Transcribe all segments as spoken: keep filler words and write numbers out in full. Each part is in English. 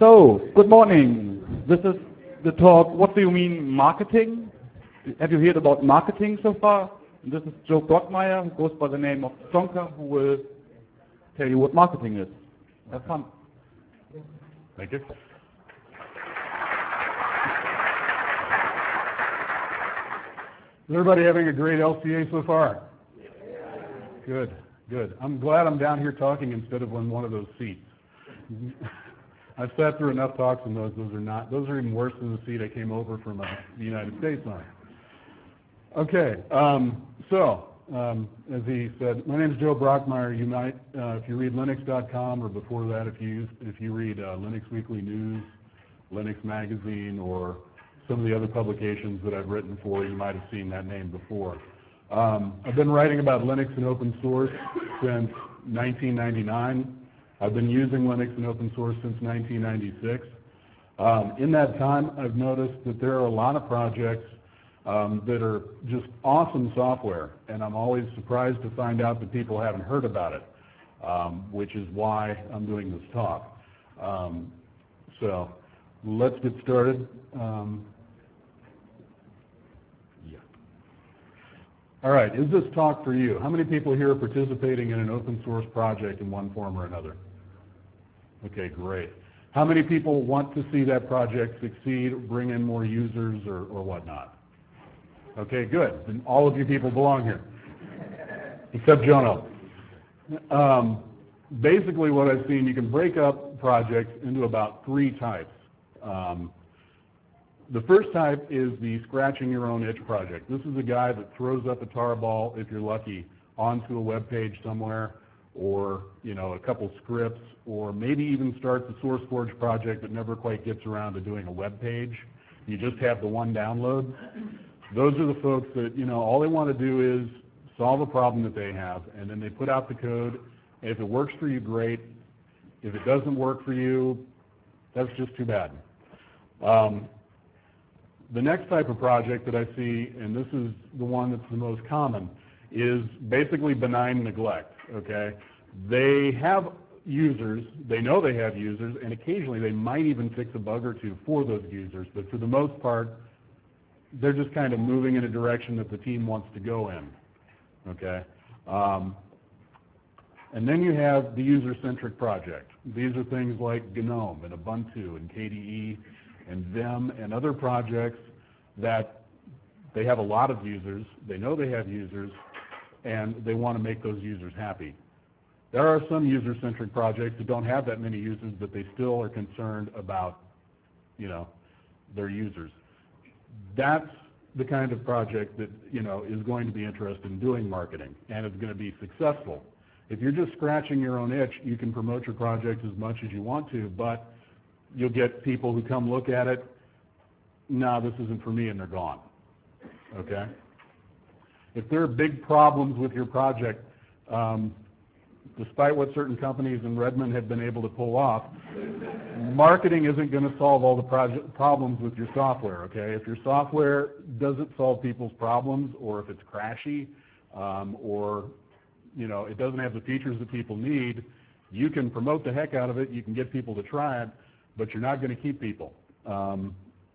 So, good morning. This is the talk, what do you mean marketing? Have you heard about marketing so far? This is Joe Brockmeyer, who goes by the name of Tsonka, who will tell you what marketing is. Have fun. Thank you. Is everybody having a great L C A so far? Good, good. I'm glad I'm down here talking instead of on one of those seats. I've sat through enough talks in those. Those are not. Those are even worse than the seat I came over from uh, the United States on. Okay. Um, so, um, as he said, my name is Joe Brockmeyer. You might, uh, if you read Linux dot com, or before that, if you if you read uh, Linux Weekly News, Linux Magazine, or some of the other publications that I've written for, you might have seen that name before. Um, I've been writing about Linux and open source since nineteen ninety-nine. I've been using Linux and open source since nineteen ninety-six. Um, in that time, I've noticed that there are a lot of projects um, that are just awesome software, and I'm always surprised to find out that people haven't heard about it, um, which is why I'm doing this talk. Um, so let's get started. Um, yeah. All right, is this talk for you? How many people here are participating in an open source project in one form or another? Okay, great. How many people want to see that project succeed, bring in more users, or, or whatnot? Okay, good. Then all of you people belong here, except Jono. Um, basically what I've seen, you can break up projects into about three types. Um, the first type is the scratching your own itch project. This is a guy that throws up a tarball, if you're lucky, onto a web page somewhere, or you know, a couple scripts, or maybe even starts a SourceForge project that never quite gets around to doing a web page. You just have the one download. Those are the folks that, you know, all they want to do is solve a problem that they have, and then they put out the code. If it works for you, great. If it doesn't work for you, that's just too bad. Um, the next type of project that I see, and this is the one that's the most common, is basically benign neglect, okay? They have users, they know they have users, and occasionally they might even fix a bug or two for those users, but for the most part, they're just kind of moving in a direction that the team wants to go in, okay? Um, and then you have the user-centric project. These are things like GNOME and Ubuntu and K D E and Vim and other projects that they have a lot of users, they know they have users, and they want to make those users happy. There are some user-centric projects that don't have that many users, but they still are concerned about, you know, their users. That's the kind of project that, you know, is going to be interested in doing marketing and is going to be successful. If you're just scratching your own itch, you can promote your project as much as you want to, but you'll get people who come look at it, no, this isn't for me, and they're gone, okay? If there are big problems with your project, um, despite what certain companies in Redmond have been able to pull off, marketing isn't going to solve all the project problems with your software, okay? If your software doesn't solve people's problems, or if it's crashy, um, or you know, it doesn't have the features that people need, you can promote the heck out of it, you can get people to try it, but you're not going to keep people. Um,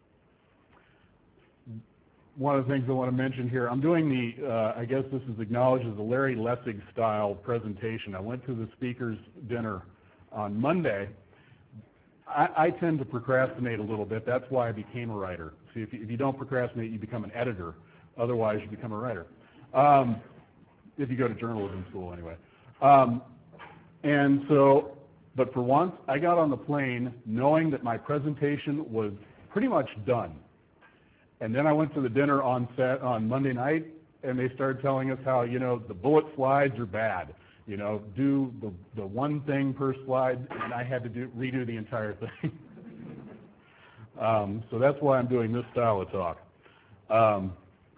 One of the things I want to mention here, I'm doing the, uh, I guess this is acknowledged as a Larry Lessig style presentation. I went to the speaker's dinner on Monday. I, I tend to procrastinate a little bit. That's why I became a writer. See, if you, if you don't procrastinate, you become an editor. Otherwise, you become a writer. Um, if you go to journalism school, anyway. Um, and so, but for once, I got on the plane knowing that my presentation was pretty much done. And then I went to the dinner on set on Monday night, and they started telling us how, you know, the bullet slides are bad. You know, do the, the one thing per slide, and I had to do, redo the entire thing. um, so that's why I'm doing this style of talk. Um,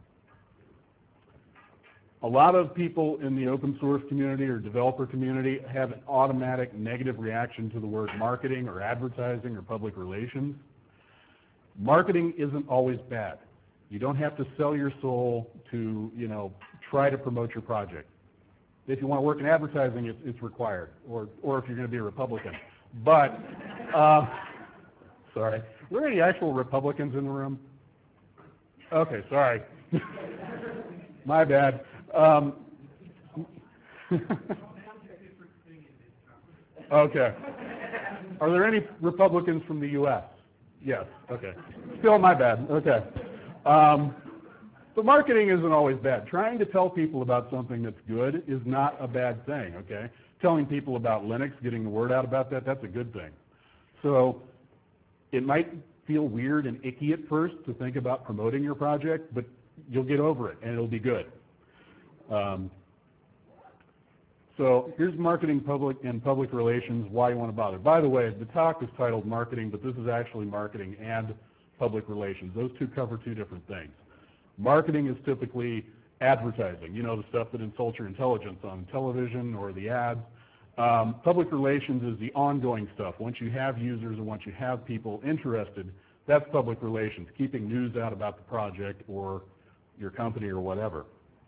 a lot of people in the open source community or developer community have an automatic negative reaction to the word marketing or advertising or public relations. Marketing isn't always bad. You don't have to sell your soul to, you know, try to promote your project. If you want to work in advertising, it's, it's required, or, or if you're going to be a Republican. But, uh, sorry. Are there any actual Republicans in the room? Okay, sorry. My bad. Um, okay. Are there any Republicans from the U S? Yes. Okay. Still my bad. Okay. Um, but marketing isn't always bad. Trying to tell people about something that's good is not a bad thing, okay? Telling people about Linux, getting the word out about that, that's a good thing. So it might feel weird and icky at first to think about promoting your project, but you'll get over it and it'll be good. Um, so here's marketing public and public relations, why you want to bother. By the way, the talk is titled marketing, but this is actually marketing and public relations. Those two cover two different things. Marketing is typically advertising, you know, the stuff that insults your intelligence on television or the ads. Um, public relations is the ongoing stuff. Once you have users and once you have people interested, that's public relations, keeping news out about the project or your company or whatever.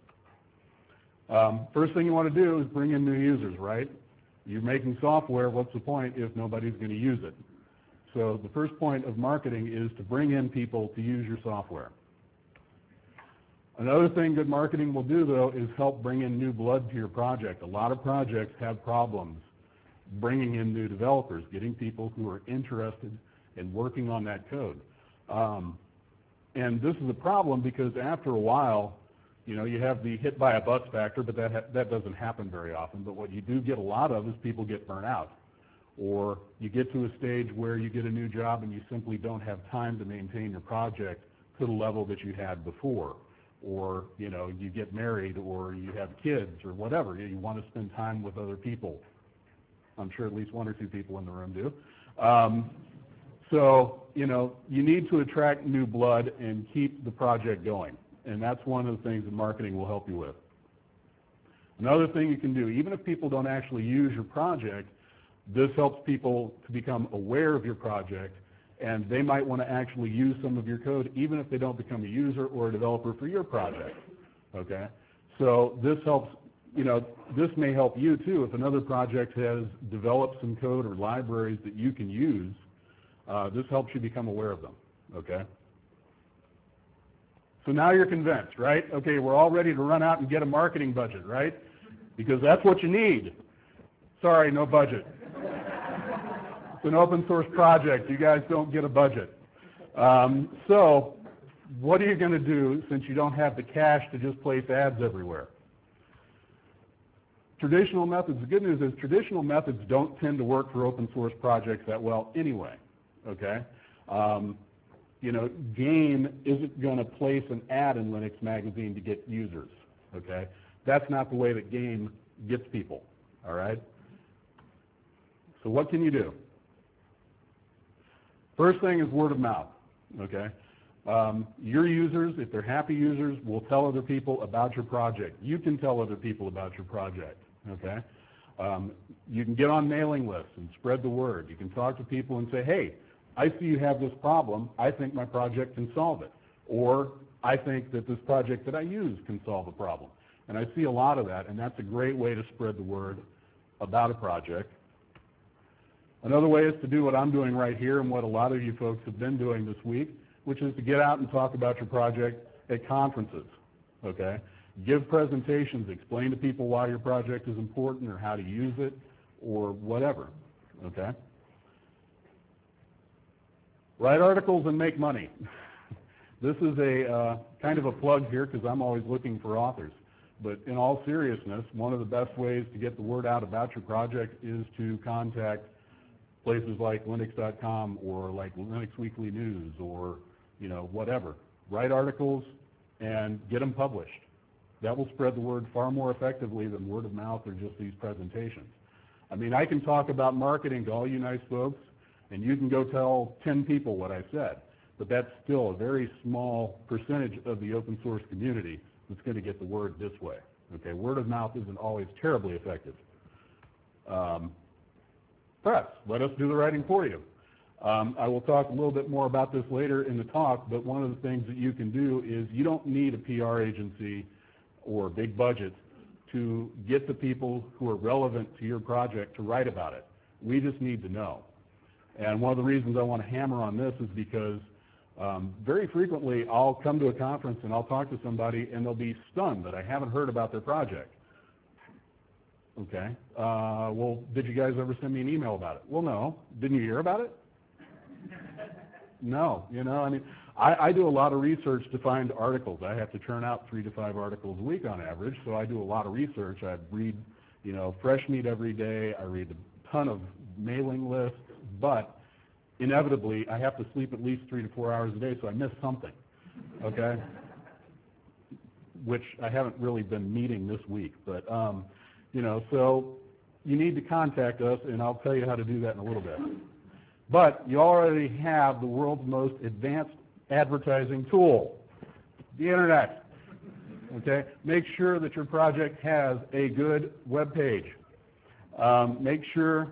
Um, first thing you want to do is bring in new users, right? You're making software, what's the point if nobody's going to use it? So the first point of marketing is to bring in people to use your software. Another thing good marketing will do, though, is help bring in new blood to your project. A lot of projects have problems bringing in new developers, getting people who are interested in working on that code. Um, and this is a problem because after a while, you know, you have the hit by a bus factor, but that, ha that doesn't happen very often. But what you do get a lot of is people get burnt out. Or you get to a stage where you get a new job and you simply don't have time to maintain your project to the level that you had before. Or, you know, you get married or you have kids or whatever. You want to spend time with other people. I'm sure at least one or two people in the room do. Um, so, you know, you need to attract new blood and keep the project going. And that's one of the things that marketing will help you with. Another thing you can do, even if people don't actually use your project, this helps people to become aware of your project, and they might want to actually use some of your code even if they don't become a user or a developer for your project, okay? So this helps, you know, this may help you too. If another project has developed some code or libraries that you can use, uh, this helps you become aware of them, okay? So now you're convinced, right? Okay, we're all ready to run out and get a marketing budget, right? Because that's what you need. Sorry, no budget. It's an open source project. You guys don't get a budget. Um, so what are you going to do since you don't have the cash to just place ads everywhere? Traditional methods, the good news is traditional methods don't tend to work for open source projects that well anyway, okay? Um, you know, Game isn't going to place an ad in Linux Magazine to get users, okay? That's not the way that Game gets people, all right? So what can you do? First thing is word of mouth, okay? Um, your users, if they're happy users, will tell other people about your project. You can tell other people about your project, okay? Um, you can get on mailing lists and spread the word. You can talk to people and say, hey, I see you have this problem. I think my project can solve it. Or I think that this project that I use can solve a problem. And I see a lot of that, and that's a great way to spread the word about a project. Another way is to do what I'm doing right here and what a lot of you folks have been doing this week, which is to get out and talk about your project at conferences, okay? Give presentations, explain to people why your project is important or how to use it or whatever, okay? Write articles and make money. This is a uh, kind of a plug here because I'm always looking for authors. But in all seriousness, one of the best ways to get the word out about your project is to contact places like Linux dot com or like Linux Weekly News or, you know, whatever. Write articles and get them published. That will spread the word far more effectively than word of mouth or just these presentations. I mean, I can talk about marketing to all you nice folks, and you can go tell ten people what I said, but that's still a very small percentage of the open source community that's going to get the word this way. Okay, word of mouth isn't always terribly effective. Um, press, let us do the writing for you. Um, I will talk a little bit more about this later in the talk, but one of the things that you can do is you don't need a P R agency or a big budget to get the people who are relevant to your project to write about it. We just need to know. And one of the reasons I want to hammer on this is because um, very frequently I'll come to a conference and I'll talk to somebody and they'll be stunned that I haven't heard about their project. Okay. Uh, well, did you guys ever send me an email about it? Well, no. Didn't you hear about it? No. You know, I mean, I, I do a lot of research to find articles. I have to churn out three to five articles a week on average, so I do a lot of research. I read, you know, Fresh Meat every day. I read a ton of mailing lists, but inevitably I have to sleep at least three to four hours a day, so I miss something. Okay. Which I haven't really been meeting this week, but. Um, You know, so you need to contact us, and I'll tell you how to do that in a little bit. But you already have the world's most advanced advertising tool, the Internet. Okay? Make sure that your project has a good web page. Um, make sure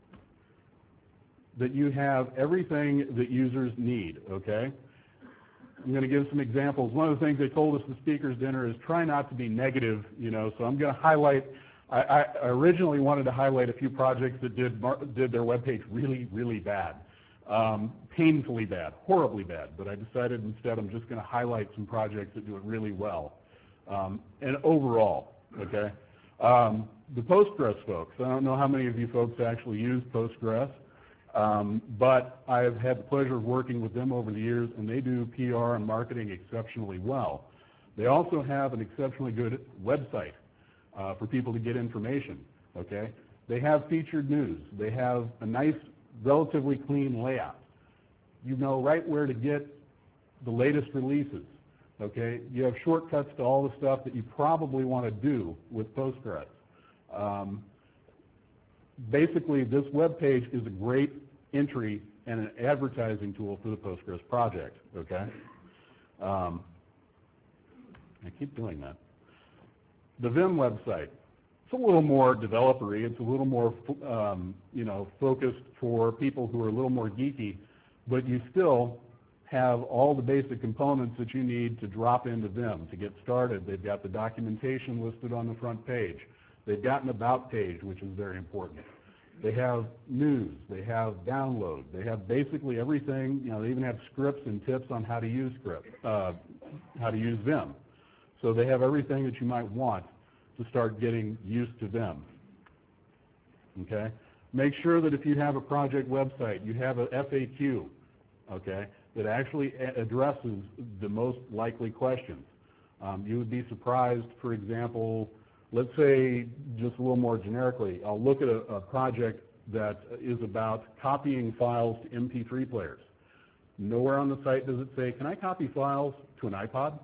that you have everything that users need, okay? I'm going to give some examples. One of the things they told us at the speakers dinner is try not to be negative, you know, so I'm going to highlight I, I originally wanted to highlight a few projects that did, did their webpage really, really bad, um, painfully bad, horribly bad, but I decided instead I'm just going to highlight some projects that do it really well. Um, and overall, okay, um, the Postgres folks, I don't know how many of you folks actually use Postgres, um, but I've had the pleasure of working with them over the years, and they do P R and marketing exceptionally well. They also have an exceptionally good website. Uh, for people to get information, okay? They have featured news. They have a nice, relatively clean layout. You know right where to get the latest releases, okay? You have shortcuts to all the stuff that you probably want to do with Postgres. Um, basically, this web page is a great entry and an advertising tool for the Postgres project, okay? Um, I keep doing that. The Vim website, it's a little more developer-y. It's a little more, um, you know, focused for people who are a little more geeky, but you still have all the basic components that you need to drop into Vim to get started. They've got the documentation listed on the front page. They've got an about page, which is very important. They have news. They have download. They have basically everything. You know, they even have scripts and tips on how to use script, uh, how to use Vim. So they have everything that you might want to start getting used to Vim. Okay? Make sure that if you have a project website, you have a F A Q, okay, that actually addresses the most likely questions. Um, you would be surprised, for example, let's say just a little more generically, I'll look at a, a project that is about copying files to M P three players. Nowhere on the site does it say, can I copy files to an iPod?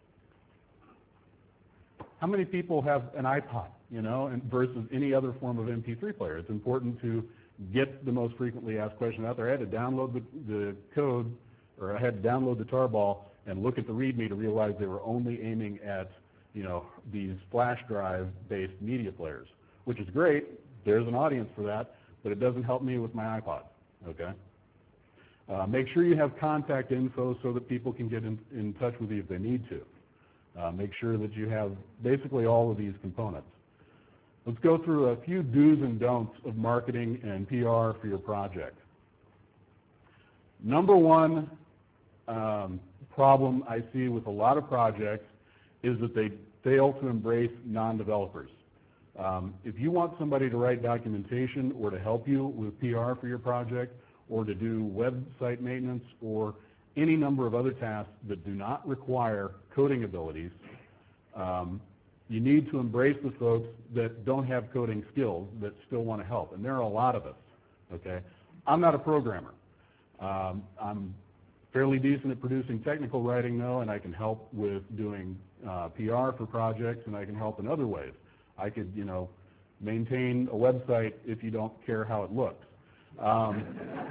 How many people have an iPod, you know, and versus any other form of M P three player? It's important to get the most frequently asked question out there. I had to download the, the code, or I had to download the tarball and look at the README to realize they were only aiming at, you know, these flash drive-based media players, which is great. There's an audience for that, but it doesn't help me with my iPod, okay? Uh, make sure you have contact info so that people can get in, in touch with you if they need to. Uh, make sure that you have basically all of these components. Let's go through a few do's and don'ts of marketing and P R for your project. Number one um, problem I see with a lot of projects is that they fail to embrace non-developers. Um, if you want somebody to write documentation or to help you with P R for your project or to do website maintenance or any number of other tasks that do not require coding abilities, um, you need to embrace the folks that don't have coding skills that still want to help. And there are a lot of us, okay? I'm not a programmer. Um, I'm fairly decent at producing technical writing, though, and I can help with doing uh, P R for projects, and I can help in other ways. I could, you know, maintain a website if you don't care how it looks. Um,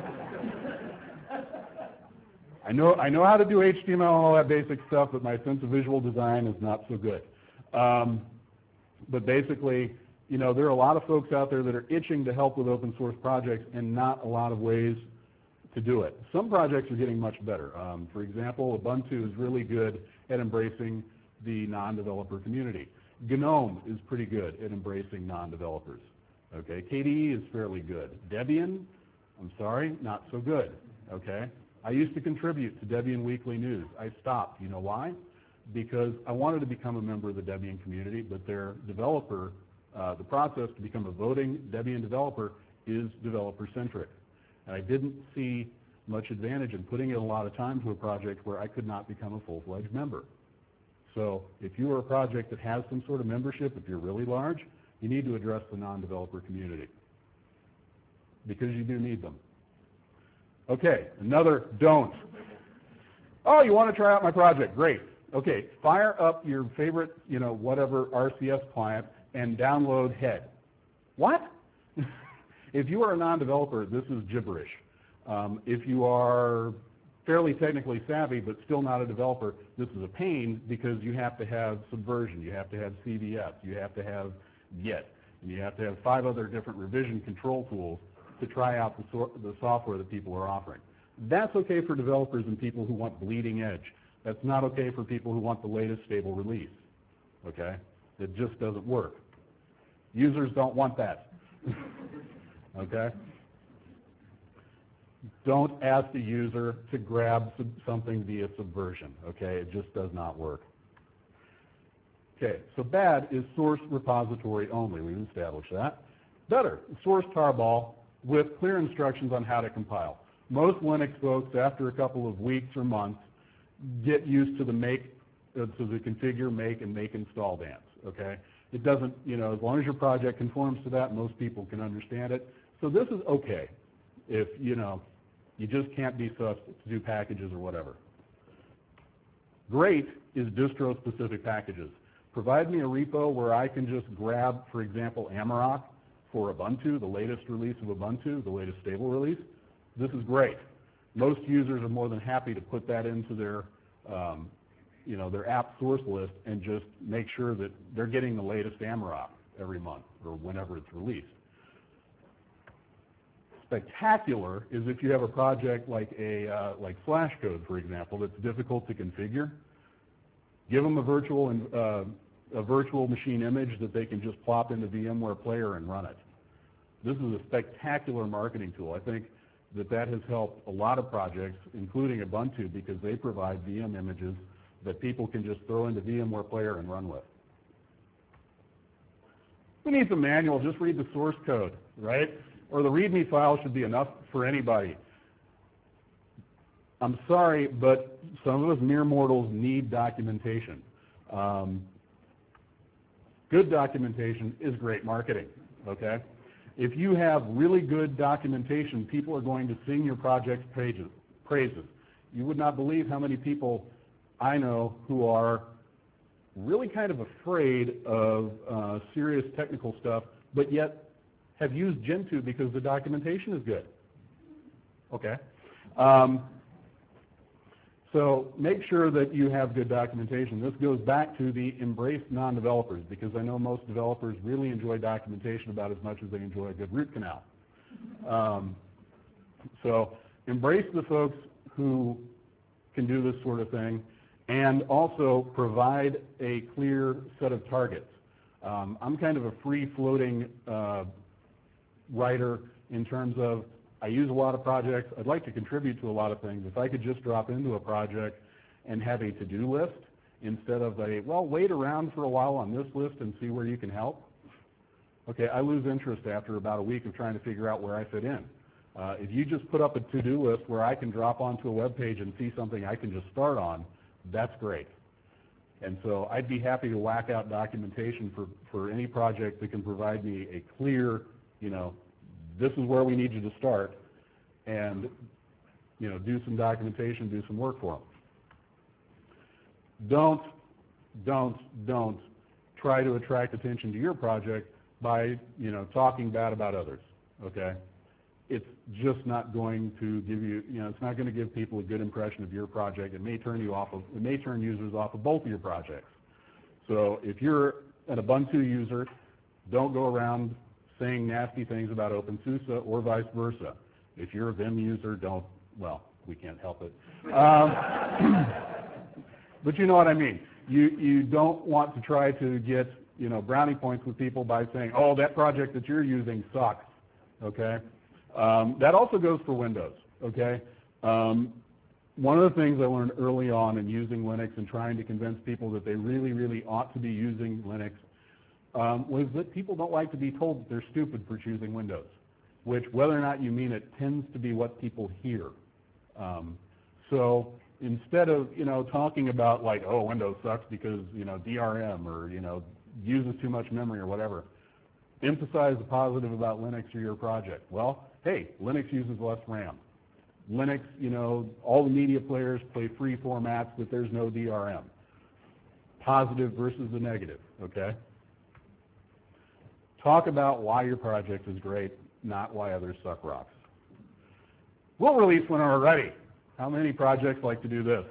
I know, I know how to do H T M L and all that basic stuff, but my sense of visual design is not so good. Um, but basically, you know, there are a lot of folks out there that are itching to help with open source projects and not a lot of ways to do it. Some projects are getting much better. Um, for example, Ubuntu is really good at embracing the non-developer community. GNOME is pretty good at embracing non-developers. Okay, K D E is fairly good. Debian, I'm sorry, not so good, okay? I used to contribute to Debian Weekly News. I stopped. You know why? Because I wanted to become a member of the Debian community, but their developer, uh, the process to become a voting Debian developer is developer-centric. And I didn't see much advantage in putting in a lot of time to a project where I could not become a full-fledged member. So if you are a project that has some sort of membership, if you're really large, you need to address the non-developer community because you do need them. Okay, another don't. Oh, you want to try out my project? Great. Okay, fire up your favorite, you know, whatever R C S client and download head. What? If you are a non-developer, this is gibberish. Um, if you are fairly technically savvy but still not a developer, this is a pain because you have to have Subversion, you have to have C V S, you have to have Git, and you have to have five other different revision control tools to try out the, so the software that people are offering. That's okay for developers and people who want bleeding edge. That's not okay for people who want the latest stable release, okay? It just doesn't work. Users don't want that, okay? Don't ask the user to grab sub something via Subversion, okay? It just does not work. Okay, so bad is source repository only. We've established that. Better, source tarball with clear instructions on how to compile. Most Linux folks, after a couple of weeks or months, get used to the make, uh, to the configure, make, and make install dance, okay? It doesn't, you know, as long as your project conforms to that, most people can understand it. So this is okay if, you know, you just can't be sus to do packages or whatever. Great is distro-specific packages. Provide me a repo where I can just grab, for example, Amarok for Ubuntu, the latest release of Ubuntu, the latest stable release. This is great. Most users are more than happy to put that into their, um, you know, their app source list and just make sure that they're getting the latest Amarok every month or whenever it's released. Spectacular is if you have a project like a uh, like Flashcode, for example, that's difficult to configure. Give them a virtual and uh, a virtual machine image that they can just plop into VMware Player and run it. This is a spectacular marketing tool. I think that that has helped a lot of projects, including Ubuntu, because they provide V M images that people can just throw into VMware Player and run with. Who needs a manual? Just read the source code, right? Or the README file should be enough for anybody. I'm sorry, but some of us mere mortals need documentation. Um, good documentation is great marketing, okay? If you have really good documentation, people are going to sing your project's praises. praises. You would not believe how many people I know who are really kind of afraid of uh, serious technical stuff, but yet have used Gentoo because the documentation is good. Okay. Um, so make sure that you have good documentation. This goes back to the embrace non-developers, because I know most developers really enjoy documentation about as much as they enjoy a good root canal. Um, so embrace the folks who can do this sort of thing, and also provide a clear set of targets. Um, I'm kind of a free-floating uh, writer in terms of I use a lot of projects. I'd like to contribute to a lot of things. If I could just drop into a project and have a to-do list instead of a, well, wait around for a while on this list and see where you can help. Okay, I lose interest after about a week of trying to figure out where I fit in. Uh, if you just put up a to-do list where I can drop onto a web page and see something I can just start on, that's great. And so I'd be happy to whack out documentation for, for any project that can provide me a clear, you know, this is where we need you to start, and you know, do some documentation, do some work for them. Don't, don't, don't try to attract attention to your project by you know, talking bad about others, okay? It's just not going to give you, you know, it's not going to give people a good impression of your project. It may turn you off of, it may turn users off of both of your projects. So if you're an Ubuntu user, don't go around saying nasty things about OpenSUSE or vice versa. If you're a Vim user, don't, well, we can't help it. Um, but you know what I mean. You, you don't want to try to get, you know, brownie points with people by saying, oh, that project that you're using sucks, okay? Um, that also goes for Windows, okay? Um, one of the things I learned early on in using Linux and trying to convince people that they really, really ought to be using Linux um, was that people don't like to be told that they're stupid for choosing Windows, which, whether or not you mean it, tends to be what people hear. Um, so instead of, you know, talking about like, oh, Windows sucks because, you know, D R M or, you know, uses too much memory or whatever, emphasize the positive about Linux or your project. Well, hey, Linux uses less RAM. Linux, you know, all the media players play free formats, but there's no D R M. Positive versus the negative, okay? Talk about why your project is great, not why others suck rocks. We'll release when we're ready. How many projects like to do this?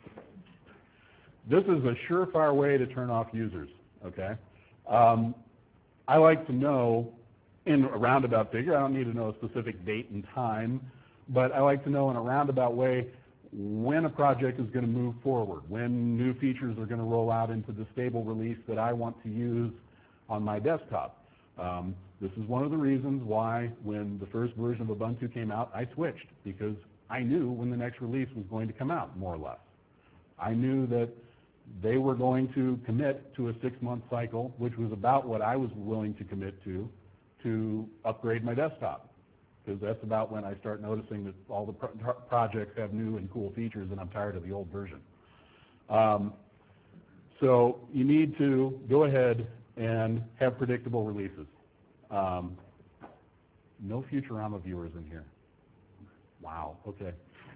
This is a surefire way to turn off users, okay? Um, I like to know in a roundabout figure, I don't need to know a specific date and time, but I like to know in a roundabout way when a project is going to move forward, when new features are going to roll out into the stable release that I want to use on my desktop. Um, this is one of the reasons why when the first version of Ubuntu came out, I switched, because I knew when the next release was going to come out, more or less. I knew that they were going to commit to a six-month cycle, which was about what I was willing to commit to, to upgrade my desktop. Because that's about when I start noticing that all the pro projects have new and cool features and I'm tired of the old version. Um, so you need to go ahead and have predictable releases. Um, no Futurama viewers in here. Wow, okay.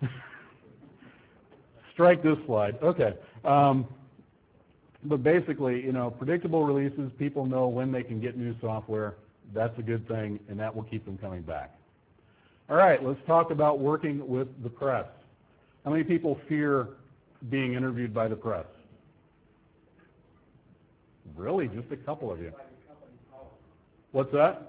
Strike this slide, okay. Um, but basically, you know, predictable releases, people know when they can get new software. That's a good thing, and that will keep them coming back. All right, let's talk about working with the press. How many people fear being interviewed by the press? Really, just a couple of you. What's that?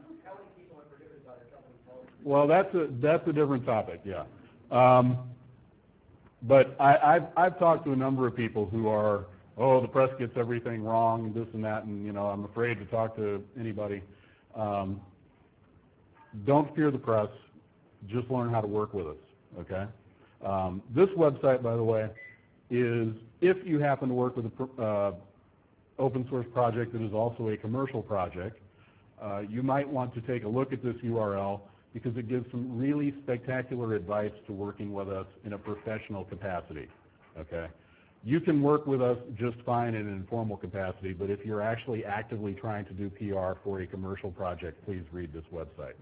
Well, that's a, that's a different topic, yeah. Um, but I, I've, I've talked to a number of people who are, oh, the press gets everything wrong, this and that, and, you know, I'm afraid to talk to anybody. Um, don't fear the press. Just learn how to work with us, okay? Um, this website, by the way, is if you happen to work with an uh, open source project that is also a commercial project, uh, you might want to take a look at this U R L because it gives some really spectacular advice to working with us in a professional capacity, okay? You can work with us just fine in an informal capacity, but if you're actually actively trying to do P R for a commercial project, please read this website.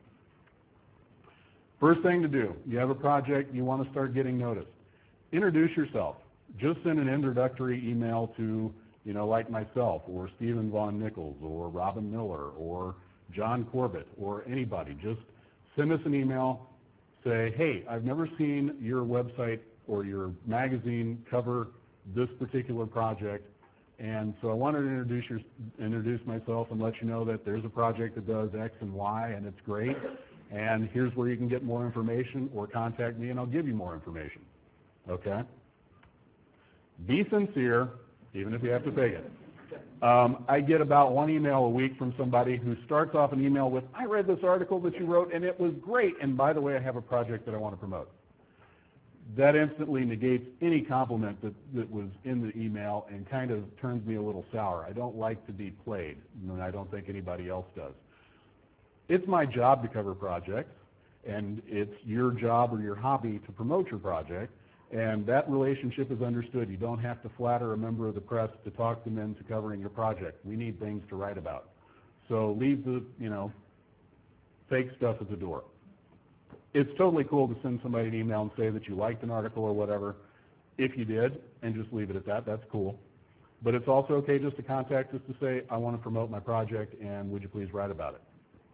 First thing to do, you have a project, you want to start getting noticed. Introduce yourself. Just send an introductory email to, you know, like myself, or Stephen Von Nichols, or Robin Miller, or John Corbett, or anybody. Just send us an email, say, hey, I've never seen your website or your magazine cover this particular project, and so I wanted to introduce, your, introduce myself and let you know that there's a project that does X and Y, and it's great. And here's where you can get more information, or contact me and I'll give you more information, okay? Be sincere, even if you have to fake it. Um, I get about one email a week from somebody who starts off an email with, I read this article that you wrote and it was great, and by the way, I have a project that I want to promote. That instantly negates any compliment that, that was in the email and kind of turns me a little sour. I don't like to be played, and I don't think anybody else does. It's my job to cover projects, and it's your job or your hobby to promote your project, and that relationship is understood. You don't have to flatter a member of the press to talk them into covering your project. We need things to write about. So leave the, you know, fake stuff at the door. It's totally cool to send somebody an email and say that you liked an article or whatever. If you did, and just leave it at that, that's cool. But it's also okay just to contact us to say, I want to promote my project, and would you please write about it?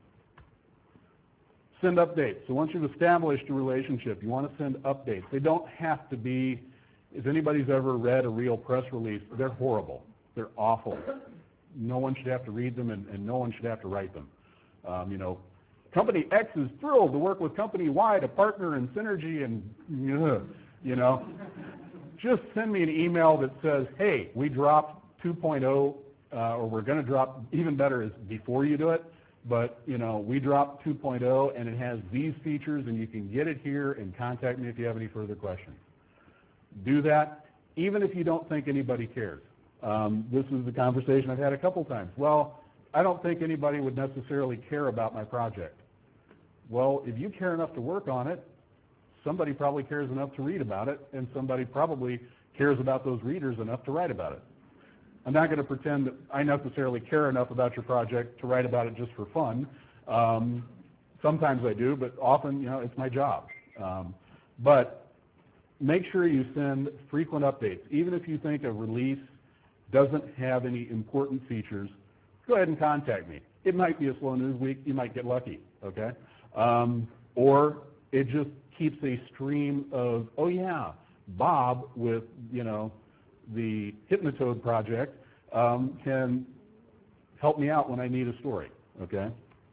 Send updates. So once you've established a relationship, you want to send updates. They don't have to be, if anybody's ever read a real press release, they're horrible. They're awful. No one should have to read them, and, and no one should have to write them. Um, you know, Company X is thrilled to work with Company Y to partner in synergy, and, you know, just send me an email that says, hey, we dropped two point oh, uh, or we're going to drop, even better is before you do it, but, you know, we dropped two point oh, and it has these features, and you can get it here and contact me if you have any further questions. Do that, even if you don't think anybody cares. Um, this is the conversation I've had a couple times. Well, I don't think anybody would necessarily care about my project. Well, if you care enough to work on it, somebody probably cares enough to read about it, and somebody probably cares about those readers enough to write about it. I'm not going to pretend that I necessarily care enough about your project to write about it just for fun. Um, sometimes I do, but often, you know, it's my job. Um, but make sure you send frequent updates. Even if you think a release doesn't have any important features, go ahead and contact me. It might be a slow news week. You might get lucky, okay? Um, or it just keeps a stream of, oh yeah, Bob with, you know, the Hypnotoad project um, can help me out when I need a story, okay?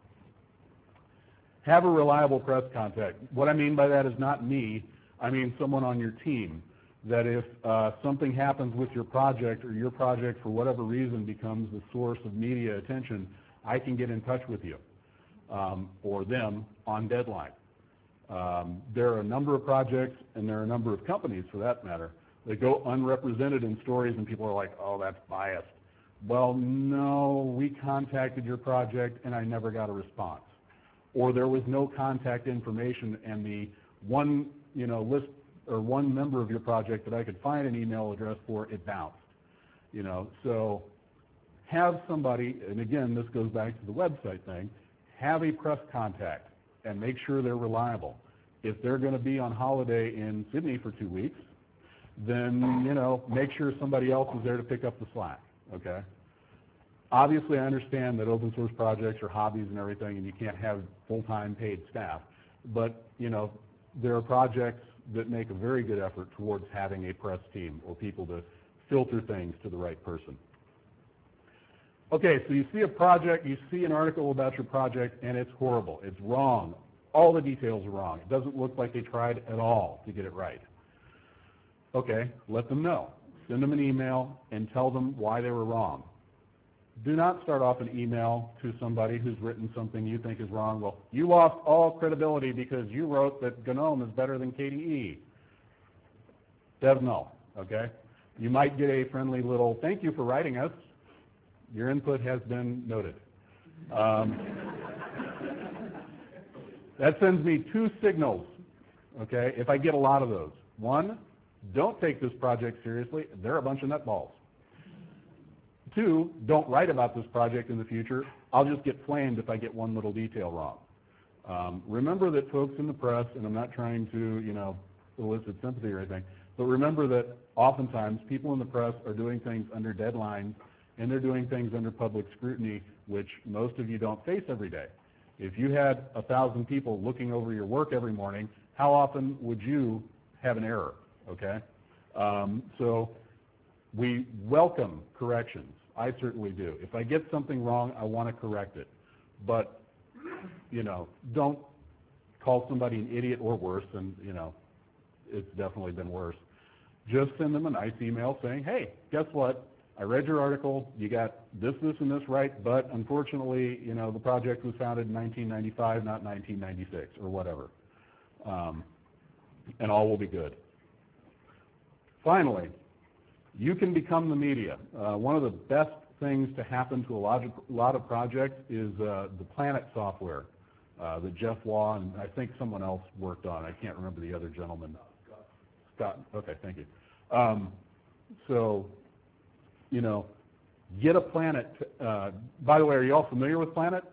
Have a reliable press contact. What I mean by that is not me. I mean someone on your team, that if uh, something happens with your project, or your project for whatever reason becomes the source of media attention, I can get in touch with you um, or them on deadline. Um, there are a number of projects, and there are a number of companies, for that matter, that go unrepresented in stories, and people are like, oh, that's biased. Well, no, we contacted your project, and I never got a response. Or there was no contact information, and the one, you know, list or one member of your project that I could find an email address for, it bounced. You know, so have somebody, and again, this goes back to the website thing, have a press contact and make sure they're reliable. If they're going to be on holiday in Sydney for two weeks, then, you know, make sure somebody else is there to pick up the slack, okay? Obviously, I understand that open source projects are hobbies and everything, and you can't have full-time paid staff, but, you know, there are projects that make a very good effort towards having a press team or people to filter things to the right person. Okay, so you see a project, you see an article about your project, and it's horrible. It's wrong. All the details are wrong. It doesn't look like they tried at all to get it right. Okay, let them know. Send them an email and tell them why they were wrong. Do not start off an email to somebody who's written something you think is wrong. Well, you lost all credibility because you wrote that GNOME is better than K D E. Dev null, okay? You might get a friendly little, thank you for writing us. Your input has been noted. Um, that sends me two signals, okay, if I get a lot of those. One, don't take this project seriously. They're a bunch of nutballs. Two, don't write about this project in the future. I'll just get flamed if I get one little detail wrong. Um, remember that folks in the press, and I'm not trying to, you know, elicit sympathy or anything, but remember that oftentimes people in the press are doing things under deadlines, and they're doing things under public scrutiny, which most of you don't face every day. If you had a thousand people looking over your work every morning, how often would you have an error, okay? Um, so we welcome corrections. I certainly do. If I get something wrong, I want to correct it. But, you know, don't call somebody an idiot or worse, and, you know, it's definitely been worse. Just send them a nice email saying, hey, guess what? I read your article. You got this, this, and this right, but unfortunately, you know, the project was founded in nineteen ninety-five, not nineteen ninety-six, or whatever. Um, and all will be good. Finally, you can become the media. Uh, one of the best things to happen to a lot of, a lot of projects is uh, the Planet software uh, that Jeff Waugh and I think someone else worked on. I can't remember the other gentleman. Scott. Scott. Okay, thank you. Um, so, you know, get a Planet. Uh, by the way, are you all familiar with Planet?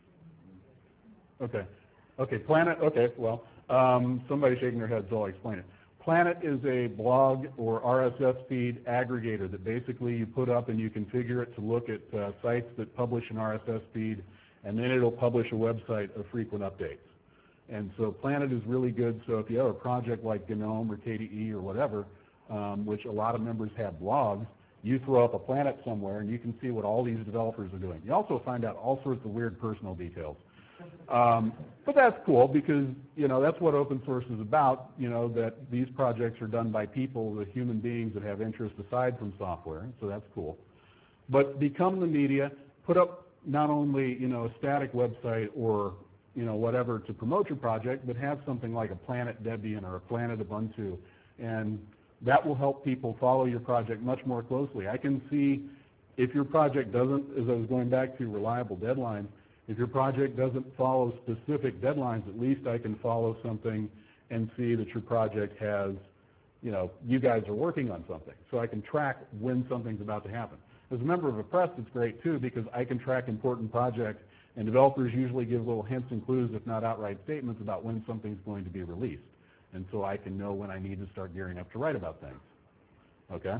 Okay. Okay, Planet. Okay, well, um, somebody shaking their head, so I'll explain it. Planet is a blog or R S S feed aggregator that basically you put up and you configure it to look at uh, sites that publish an R S S feed, and then it'll publish a website of frequent updates. And so Planet is really good. So if you have a project like GNOME or K D E or whatever, um, which a lot of members have blogs, you throw up a Planet somewhere and you can see what all these developers are doing. You also find out all sorts of weird personal details. Um, but that's cool because, you know, that's what open source is about, you know, that these projects are done by people, the human beings that have interests aside from software, so that's cool. But become the media, put up not only, you know, a static website or, you know, whatever to promote your project, but have something like a Planet Debian or a Planet Ubuntu, and that will help people follow your project much more closely. I can see if your project doesn't, as I was going back to reliable deadlines, if your project doesn't follow specific deadlines, at least I can follow something and see that your project has, you know, you guys are working on something. So I can track when something's about to happen. As a member of a press, it's great too, because I can track important projects, and developers usually give little hints and clues, if not outright statements, about when something's going to be released. And so I can know when I need to start gearing up to write about things. Okay?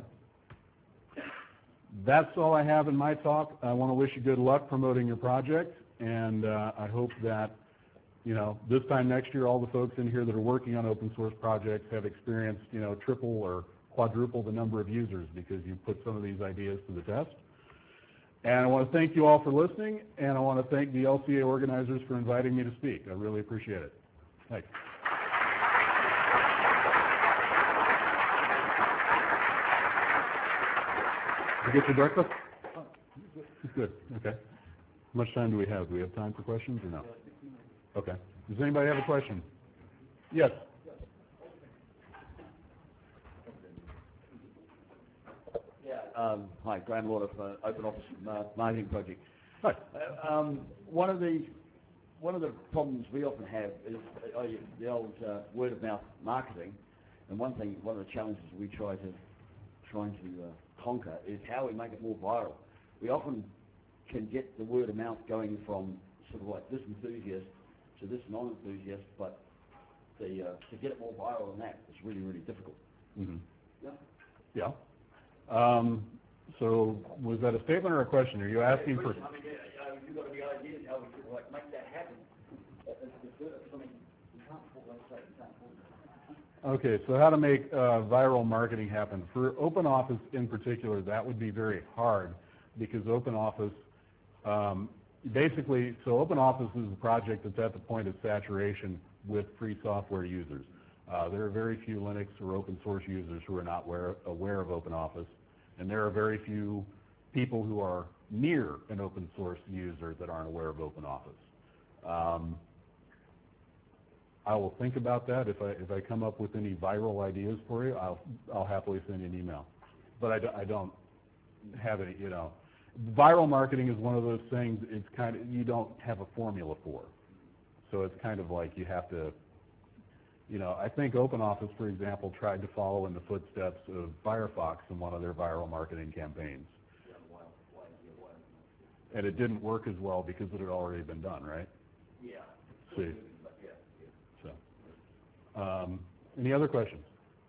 That's all I have in my talk. I want to wish you good luck promoting your project, and uh, I hope that, you know, this time next year, all the folks in here that are working on open source projects have experienced, you know, triple or quadruple the number of users, because you put some of these ideas to the test. And I want to thank you all for listening, and I want to thank the L C A organizers for inviting me to speak. I really appreciate it. Thanks. Did you get your breakfast? It's good. Okay. How much time do we have? Do we have time for questions or no? Okay. Does anybody have a question? Yes. Yeah. Um, hi, Graham Lord of uh, Open Office uh, Marketing Project. Hi. Uh, um, one of the one of the problems we often have is uh, the old uh, word of mouth marketing, and one thing, one of the challenges we try to trying to uh, conquer is how we make it more viral. We often can get the word of mouth going from sort of like this enthusiast to this non-enthusiast, but the uh, to get it more viral than that is really, really difficult. Mm-hmm. Yeah. Yeah. Um, so was that a statement or a question? Are you asking for? I mean, yeah, uh, you've got any ideas how we could like make that happen? I mean, you can't afford, let's say, you can't afford it. Okay, so how to make uh, viral marketing happen. For OpenOffice in particular, that would be very hard, because OpenOffice, um, basically, so OpenOffice is a project that's at the point of saturation with free software users. Uh, there are very few Linux or open source users who are not aware, aware of OpenOffice, and there are very few people who are near an open source user that aren't aware of OpenOffice. Um, I will think about that. If I if I come up with any viral ideas for you, I'll I'll happily send you an email. But I, do, I don't have any. You know, viral marketing is one of those things. It's kind of, you don't have a formula for. So it's kind of like you have to. You know, I think OpenOffice, for example, tried to follow in the footsteps of Firefox in one of their viral marketing campaigns. And it didn't work as well because it had already been done, right? Yeah. See. So, um, any other questions?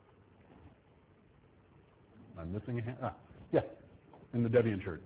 I'm missing a hand. Ah, yeah, in the Debian shirt.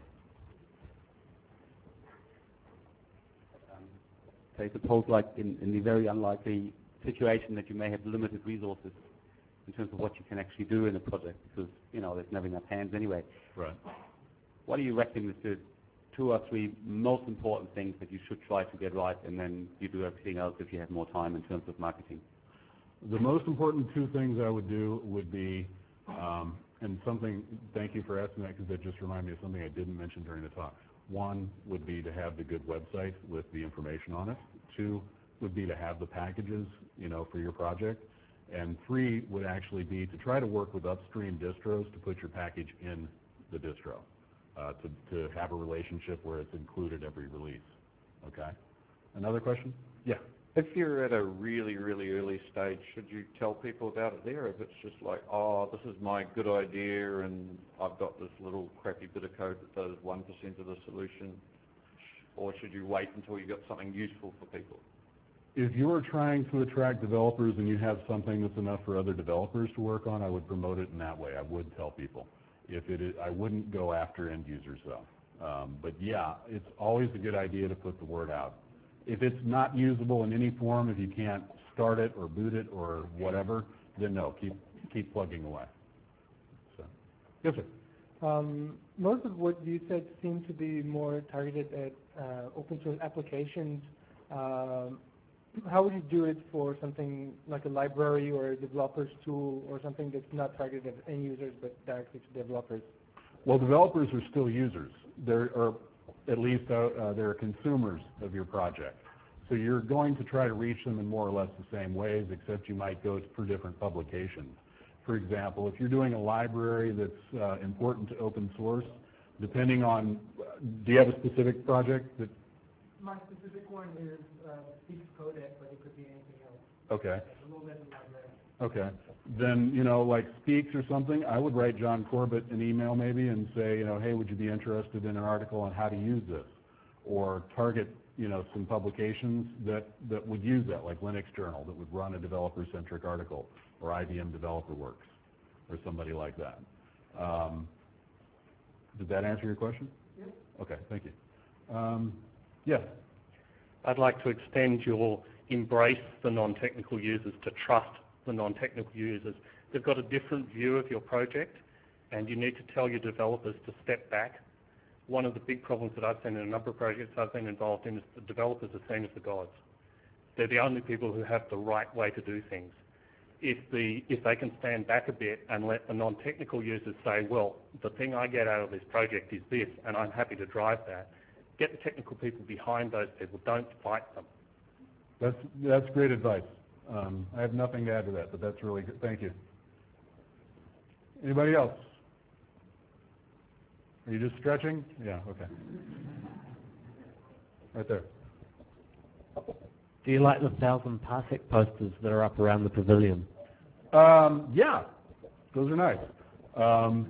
Um, say suppose like in, in the very unlikely situation that you may have limited resources in terms of what you can actually do in a project, because, you know, there's never enough hands anyway. Right. What do you reckon is the two or three most important things that you should try to get right, and then you do everything else if you have more time in terms of marketing? The most important two things I would do would be, um, and something, thank you for asking that, because that just reminded me of something I didn't mention during the talk. One would be to have the good website with the information on it. Two would be to have the packages, you know, for your project. And three would actually be to try to work with upstream distros to put your package in the distro, uh, to, to have a relationship where it's included every release. Okay? Another question? Yeah. If you're at a really, really early stage, should you tell people about it there? If it's just like, oh, this is my good idea and I've got this little crappy bit of code that does one percent of the solution, or should you wait until you've got something useful for people? If you're trying to attract developers and you have something that's enough for other developers to work on, I would promote it in that way. I would tell people. If it is, I wouldn't go after end users though. Um, but yeah, it's always a good idea to put the word out. If it's not usable in any form, if you can't start it or boot it or whatever, then no, keep keep plugging away. So, yes, sir. Um, most of what you said seemed to be more targeted at uh, open source applications. Um, how would you do it for something like a library or a developer's tool or something that's not targeted at end users but directly to developers? Well, developers are still users. There are at least uh, uh, they're consumers of your project. So you're going to try to reach them in more or less the same ways, except you might go for different publications. For example, if you're doing a library that's uh, important to open source, depending on, do you have a specific project that? My specific one is uh, Speaks Codec, but it could be anything else. Okay. A little bit of library. Okay. Then, you know, like Speaks or something, I would write John Corbett an email maybe and say, you know, hey, would you be interested in an article on how to use this? Or target, you know, some publications that, that would use that, like Linux Journal, that would run a developer-centric article, or I B M Developer Works, or somebody like that. Um, did that answer your question? Yep. Okay, thank you. Um, yes? I'd like to extend your embrace the non-technical users to trust the non-technical users. They've got a different view of your project, and you need to tell your developers to step back. One of the big problems that I've seen in a number of projects I've been involved in is the developers are seen as the gods. They're the only people who have the right way to do things. If, the, if they can stand back a bit and let the non-technical users say, well, the thing I get out of this project is this, and I'm happy to drive that, get the technical people behind those people. Don't fight them. That's, that's great advice. Um, I have nothing to add to that, but that's really good. Thank you. Anybody else? Are you just stretching? Yeah, okay. Right there. Do you like the thousand parsec posters that are up around the pavilion? Um, yeah, those are nice. Um,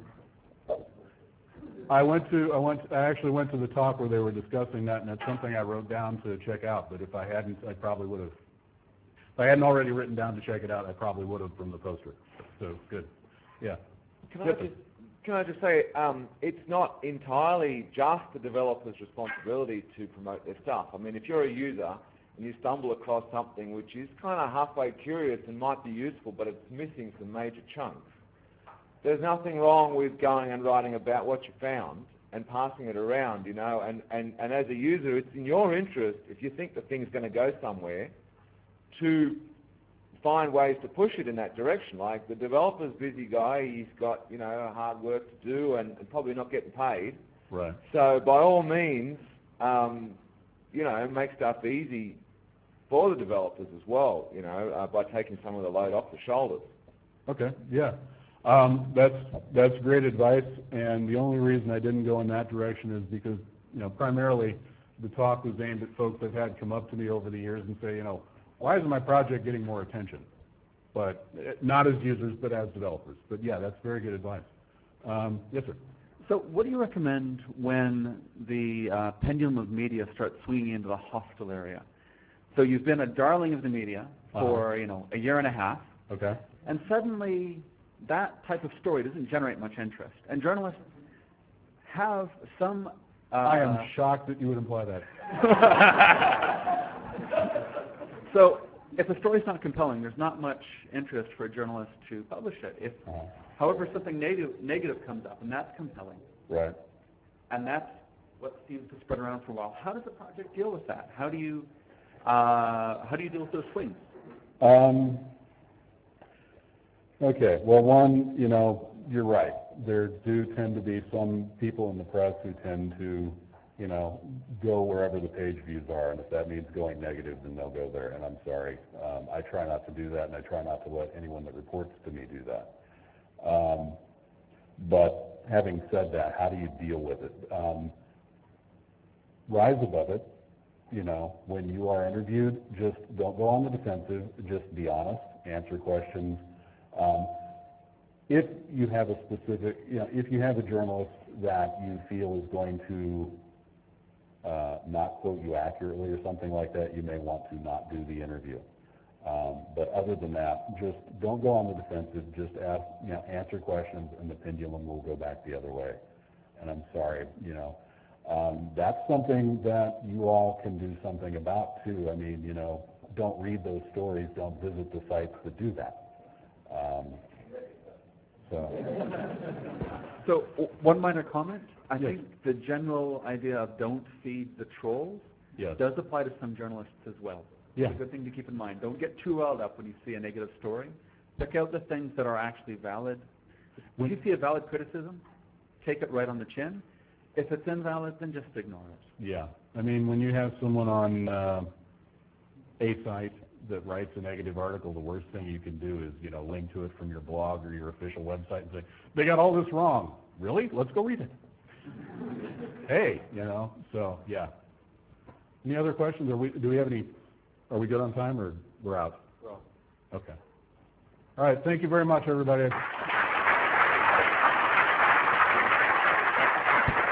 I went to, I went, I actually went to the talk where they were discussing that, and that's something I wrote down to check out. But if I hadn't, I probably would have. If I hadn't already written down to check it out, I probably would have from the poster. So good. Yeah. Can I just can I just say um, it's not entirely just the developer's responsibility to promote their stuff. I mean, if you're a user and you stumble across something which is kind of halfway curious and might be useful, but it's missing some major chunks, there's nothing wrong with going and writing about what you found and passing it around, you know, and, and, and as a user, it's in your interest, if you think the thing's going to go somewhere, to find ways to push it in that direction. Like the developer's busy guy, he's got, you know, hard work to do and, and probably not getting paid. Right. So by all means, um, you know, make stuff easy for the developers as well, you know, uh, by taking some of the load off the shoulders. Okay, yeah. Um, that's, that's great advice, and the only reason I didn't go in that direction is because, you know, primarily the talk was aimed at folks I've had come up to me over the years and say, you know, why isn't my project getting more attention? But uh, not as users, but as developers. But yeah, that's very good advice. Um, yes, sir. So what do you recommend when the uh, pendulum of media starts swinging into the hostile area? So you've been a darling of the media for, uh-huh. you know, a year and a half. Okay. And suddenly that type of story doesn't generate much interest. And journalists have some... Uh, I am shocked that you would imply that. So if a story's not compelling, there's not much interest for a journalist to publish it. If, uh-huh. however, something negative, negative comes up, and that's compelling. Right. And that's what seems to spread around for a while. How does the project deal with that? How do you, uh, how do you deal with those swings? Um, okay. Well, one, you know, you're right. There do tend to be some people in the press who tend to, you know, go wherever the page views are, and if that means going negative, then they'll go there, and I'm sorry. Um, I try not to do that, and I try not to let anyone that reports to me do that. Um, but having said that, how do you deal with it? Um, rise above it. You know, when you are interviewed, just don't go on the defensive. Just be honest, answer questions. Um, if you have a specific, you know, if you have a journalist that you feel is going to Uh, not quote you accurately or something like that, you may want to not do the interview. Um, but other than that, just don't go on the defensive. Just ask, you know, answer questions, and the pendulum will go back the other way. And I'm sorry, you know, um, that's something that you all can do something about too. I mean, you know, don't read those stories. Don't visit the sites that do that. Um, so. So one minor comment. I yes. think the general idea of don't feed the trolls yes. does apply to some journalists as well. Yeah. It's a good thing to keep in mind. Don't get too riled up when you see a negative story. Check out the things that are actually valid. When you see a valid criticism, take it right on the chin. If it's invalid, then just ignore it. Yeah. I mean, when you have someone on uh, a site that writes a negative article, the worst thing you can do is, you know, link to it from your blog or your official website and say, they got all this wrong. Really? Let's go read it. Hey, you know, so, yeah. Any other questions? Are we, do we have any, are we good on time or we're out? We're out. Okay. All right. Thank you very much, everybody.